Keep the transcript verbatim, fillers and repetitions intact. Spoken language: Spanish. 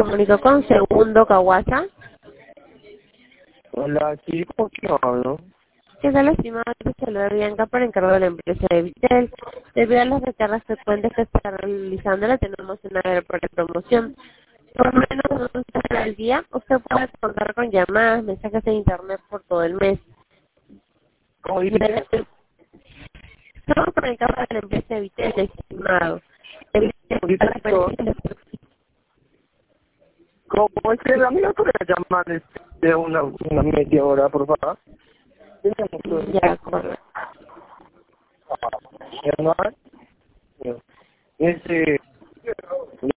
comunicó con Segundo Kawasa. Hola, sí, ¿con quién hablo? ¿Qué tal, estimado? Te saluda Bianca por encargo de la empresa de Vitel. Debido a las recargas frecuentes que está realizando, le tenemos una por promoción. Por menos de un dólar al día, usted puede contar con llamadas, mensajes de internet por todo el mes. ¿Cómo dice? Estamos por encargo de la empresa de Vitel, estimado. De Ahorita estoy... ¿Cómo es que la mía podría llamar de una, una media hora, por favor? Ya, correcto. ¿Ya no hay? Este...